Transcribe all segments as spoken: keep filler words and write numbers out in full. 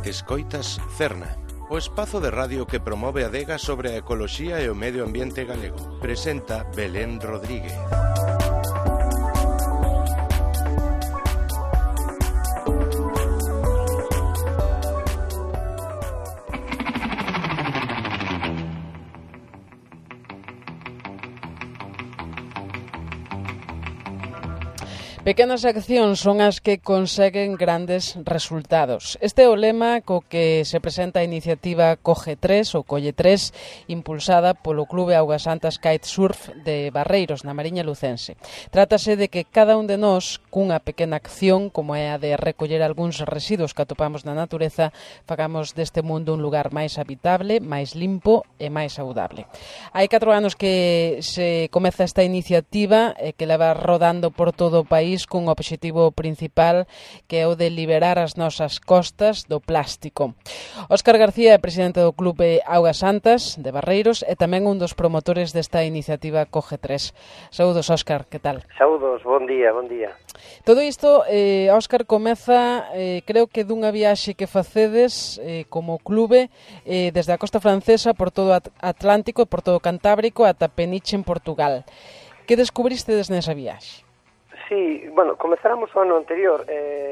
Escoitas Cerna, o espazo de radio que promove a adega sobre a ecoloxía e o medio ambiente galego. Presenta Belén Rodríguez. Pequenas accións son as que conseguen grandes resultados. Este é o lema co que se presenta a iniciativa Coge tres ou Colle tres, impulsada polo Clube Augas Santas Kitesurf de Barreiros, na Mariña Lucense. Trátase de que cada un de nós, cunha pequena acción, como é a de recoller algúns residuos que atopamos na natureza, fagamos deste mundo un lugar máis habitable, máis limpo e máis saudable. Hai catro anos que se comeza esta iniciativa e que leva rodando por todo o país cun obxectivo principal que é o de liberar as nosas costas do plástico. Óscar García é presidente do Clube Augas Santas de Barreiros e tamén un dos promotores desta iniciativa Coge tres. Saúdos, Óscar, que tal? Saúdos, bon día, bon día. Todo isto, eh, Óscar, comeza, eh, creo que dunha viaxe que facedes eh, como clube eh, desde a costa francesa por todo o Atlántico e por todo o Cantábrico ata Peniche en Portugal. Que descubristedes nesa viaxe? Sí, bueno, comezáramos o ano anterior. Eh,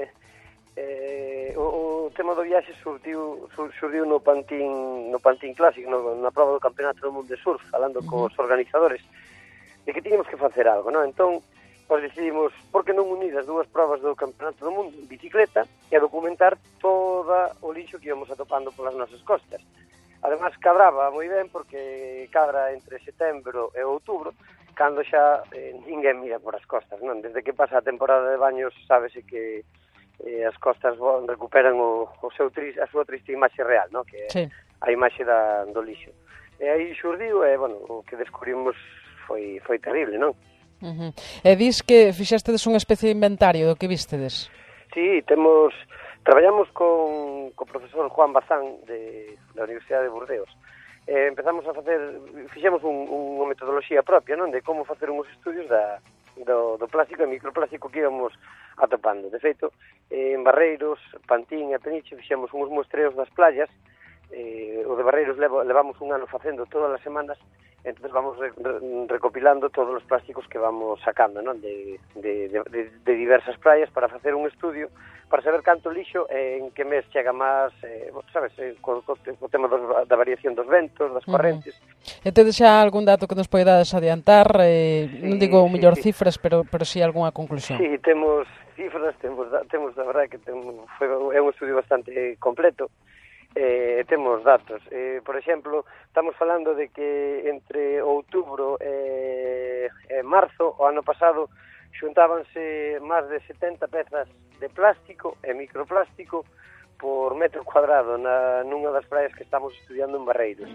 eh, o, o tema do viaxe surdiu, sur, surdiu no Pantín, no Pantín Clásico, no, na prova do Campeonato do Mundo de Surf, falando uh-huh. cos organizadores, de que tiñamos que facer algo, non? Entón, nós decidimos, por que non unir as dúas provas do Campeonato do Mundo en bicicleta e a documentar todo o lixo que íbamos atopando polas nosas costas. Además, cadraba moi ben, porque cadra entre setembro e outubro, cando xa eh, ninguén mira por as costas, non? Desde que pasa a temporada de baños, sábese que eh, as costas recuperan o, o seu tris, a súa triste imaxe real, non? Que é sí. A imaxe da, do lixo. E aí xurdiu, e, bueno, o que descubrimos foi, foi terrible, non? Uh-huh. E dis que fixastedes unha especie de inventario do que vistedes? Sí, temos... Traballamos con o profesor Juan Bazán de, da Universidade de Burdeos. Eh, empezamos a facer, fixemos un, unha metodoloxía propia, non, de como facer uns estudios da, do, do plástico e microplástico que íbamos atopando. De feito, eh, en Barreiros, Pantín e Peniche fixemos uns muestreos das playas. Eh, o de Barreiros levo, levamos un ano facendo todas as semanas, entonces vamos re, re, recopilando todos os plásticos que vamos sacando, non, de, de, de, de diversas playas para facer un estudio para saber canto lixo e en que mes chega máis, eh, sabes, eh, co, co, co tema dos, da variación dos ventos, das correntes. Uh-huh. E tedes xa algún dato que nos poidades adiantar? Eh, sí, non digo o mellor sí, cifras, pero pero si sí algunha conclusión. Sí, temos cifras, temos, temos a verdade que temos, foi, é un estudio bastante completo. Eh, temos datos. Eh, por exemplo, estamos falando de que entre outubro e, e marzo, o ano pasado, xuntábanse máis de setenta pezas de plástico e microplástico por metro cuadrado na, nunha das praias que estamos estudiando en Barreiros.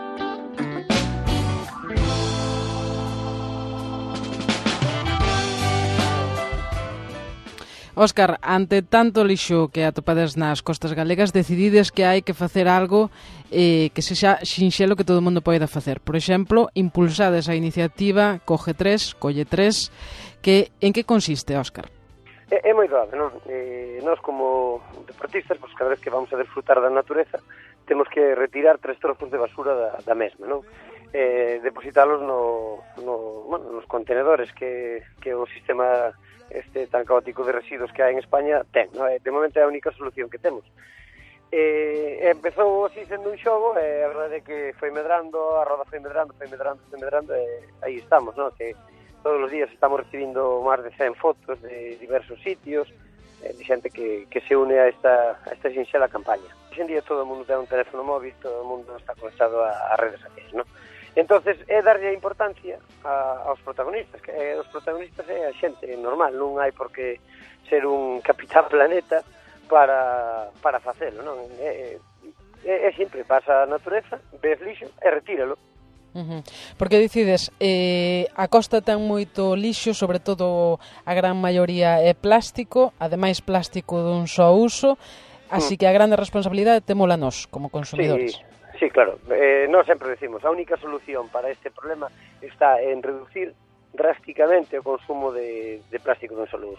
Óscar, ante tanto lixo que atopades nas costas galegas, decidides que hai que facer algo eh, que sexa sinxelo que todo o mundo poida facer. Por exemplo, impulsades a iniciativa Coge tres, Colle tres, que en que consiste, Óscar? É, é moi doado, non? Eh, nós como deportistas, pues, cada vez que vamos a disfrutar da natureza, temos que retirar tres trozos de basura da, da mesma, non? Eh, depositalos no, no, bueno, nos contenedores que, que o sistema este tan caótico de residuos que hai en España ten, non? De momento é a única solución que temos. Eh, empezou así sendo un xogo e a verdade é que foi medrando, a roda foi medrando, foi medrando, foi medrando e aí estamos, non? Que todos os días estamos recibindo máis de cen fotos de diversos sitios, eh, de xente que, que se une a esta, a esta sinxela campaña. Hoxe en día todo o mundo ten un teléfono móvil, todo o mundo está conectado a, a redes sociais, non? Entonces, é darlle a importancia a, aos protagonistas, que eh, os protagonistas é a xente normal, non hai por que ser un capitán planeta para, para facelo, non? É, é, é simple, pasa a natureza, ves lixo e retíralo. Uh-huh. Porque dicides, eh, a costa ten moito lixo, sobre todo a gran maioría é plástico, ademais plástico dun só uso, así mm. que a grande responsabilidade témola nós, como consumidores. Sí. Sí, claro. Eh, nós sempre decimos, a única solución para este problema está en reducir drásticamente o consumo de, de plástico dun solo uso.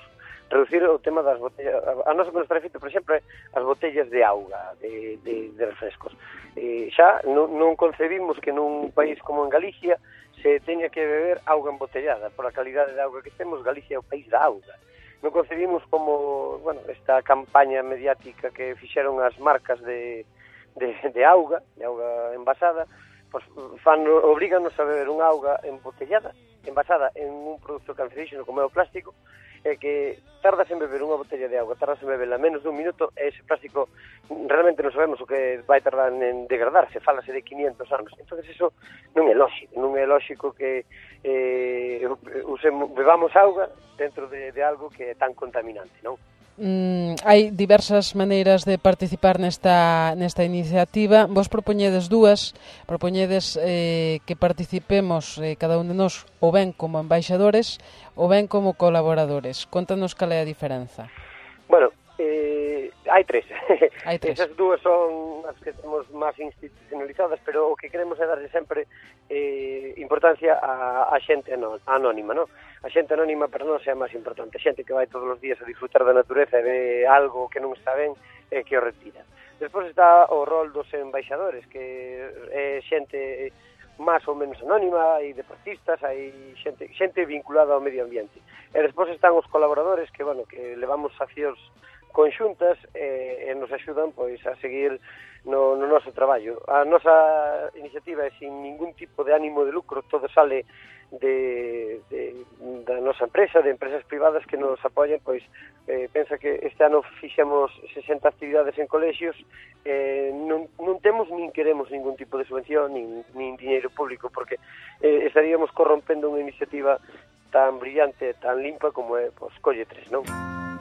reducir o tema das botellas. A nosa que nos prefito, por exemplo, é as botellas de auga, de, de, de refrescos. E xa non, non concebimos que nun país como en Galicia se teña que beber auga embotellada. Por a calidade de auga que temos, Galicia é o país da auga. Non concebimos como, bueno, esta campaña mediática que fixeron as marcas de, de, de auga, de auga envasada, pues, fan, obriganos a beber unha auga embotellada, envasada en un produto cancerígeno como é o plástico, e que tardas en beber unha botella de auga, tardas en beberla menos dun minuto, e ese plástico realmente non sabemos o que vai tardar en degradarse, fálase de quinientos anos. Entón, eso non é lógico, non é lógico que eh, usemos, bebamos auga dentro de, de algo que é tan contaminante, non? Mm, hai diversas maneiras de participar nesta, nesta iniciativa. Vos propoñedes dúas, propoñedes eh, que participemos eh, cada un de nós ou ben como embaixadores ou ben como colaboradores. Contanos cal é a diferenza. Bueno, eh, hai tres. Hai tres. Esas dúas son as que temos máis institucionalizadas, pero o que queremos é darle sempre eh, importancia a, a xente anónima, non? A xente anónima para nós é a máis importante. A xente que vai todos os días a disfrutar da natureza e ve algo que non está ben e que o retira. Despois está o rol dos embaixadores, que é xente máis ou menos anónima, hai deportistas, hai xente, xente vinculada ao medio ambiente. E despois están os colaboradores que, bueno, que levamos accións conxuntas e, e nos axudan pois a seguir no, no noso traballo. A nosa iniciativa é sin ningún tipo de ánimo de lucro, todo sale de, de, da nosa empresa, de empresas privadas que nos apoyan, pois eh, pensa que este ano fixemos sesenta actividades en colexios, eh, non, non temos nin queremos ningún tipo de subvención, nin, nin diñeiro público, porque eh, estaríamos corrompendo unha iniciativa tan brillante, tan limpa como é pois, Colle tres, non?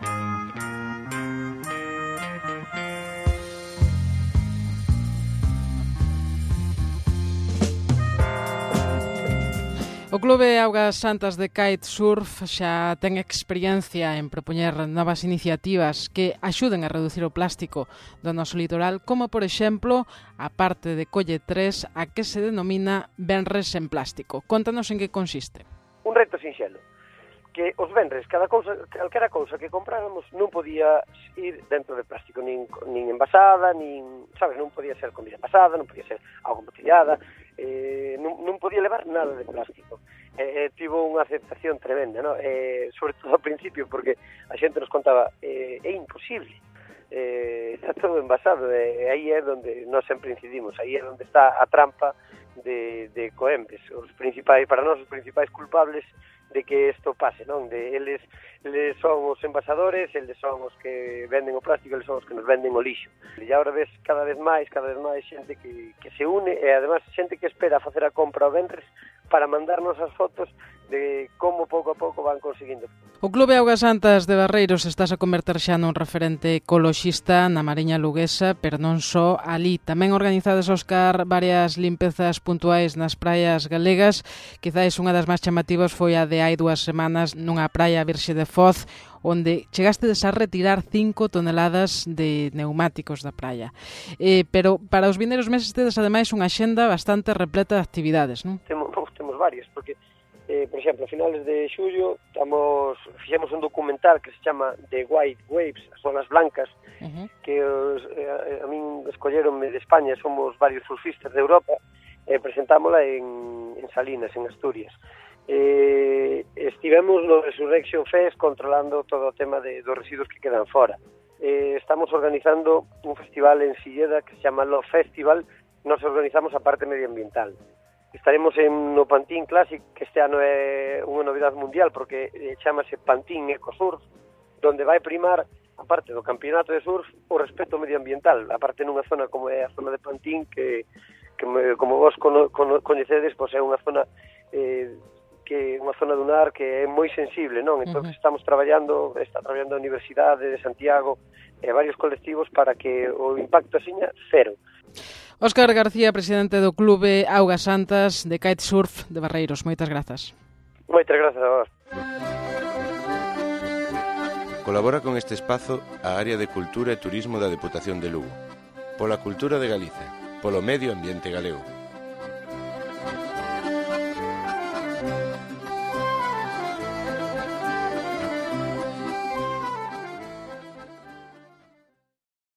O Clube Augas Santas de Kitesurf xa ten experiencia en propoñer novas iniciativas que axuden a reducir o plástico do noso litoral, como, por exemplo, a parte de Colle tres, a que se denomina Venres en Plástico. Contanos en que consiste. Un reto sinxelo, que os venres, cada cousa, calquera cousa que compráramos non podía ir dentro de plástico, nin, nin envasada, nin, sabes, non podía ser comida envasada, non podía ser auga embotellada, eh, non, non podía levar nada de plástico. Eh, eh, tivo unha aceptación tremenda, ¿no? Eh, sobre todo ao principio, porque a xente nos contaba eh, é imposible, eh, está todo envasado, e eh, aí é onde nós sempre incidimos, aí é onde está a trampa de, de Coembes, os principais, para nós os principais culpables de que isto pase, non? De eles, eles son os envasadores, eles son os que venden o plástico, eles son os que nos venden o lixo. E agora ves cada vez máis, cada vez máis xente que, que se une, e además xente que espera a facer a compra o venres para mandarnos as fotos de como pouco a pouco van conseguindo. O Clube Augas Santas de Barreiros estás a converter xa nun referente ecoloxista na Mariña Luguesa, pero non só ali. Tamén organizades, Óscar, varias limpezas puntuais nas praias galegas. Quizais unha das máis chamativas foi a de hai dúas semanas nunha praia Virxe de Foz, onde chegastes a retirar cinco toneladas de neumáticos da praia. Eh, pero para os vindeiros meses tedes ademais unha axenda bastante repleta de actividades, non? Temos, temos varias, porque Eh, por exemplo, a finales de xullo estamos, fixemos un documental que se chama The White Waves, as zonas blancas, uh-huh. que os, eh, a min escolleronme de España, somos varios surfistas de Europa, e eh, presentámola en, en Salinas, en Asturias. Eh, estivemos no Resurrection Fest controlando todo o tema de, dos residuos que quedan fora. Eh, estamos organizando un festival en Silleda que se chama Love Festival, nos organizamos a parte medioambiental. Estaremos en no Pantín Classic, que este ano é unha novidade mundial, porque eh, chamase Pantín Ecosurf, donde vai primar, a parte do campeonato de surf, o respeto medioambiental, a parte nunha zona como é a zona de Pantín, que, que como vos cono, cono, coñecedes, pois é unha zona eh, que unha zona dunar que é moi sensible, non? Entón, uh-huh. estamos traballando, está traballando a Universidade de Santiago e varios colectivos para que o impacto asiña cero. Óscar García, presidente do Clube Augas Santas de Kitesurf de Barreiros. Moitas grazas. Moitas grazas a vos. Colabora con este espazo a Área de Cultura e Turismo da Deputación de Lugo. Pola cultura de Galicia, polo medio ambiente galego.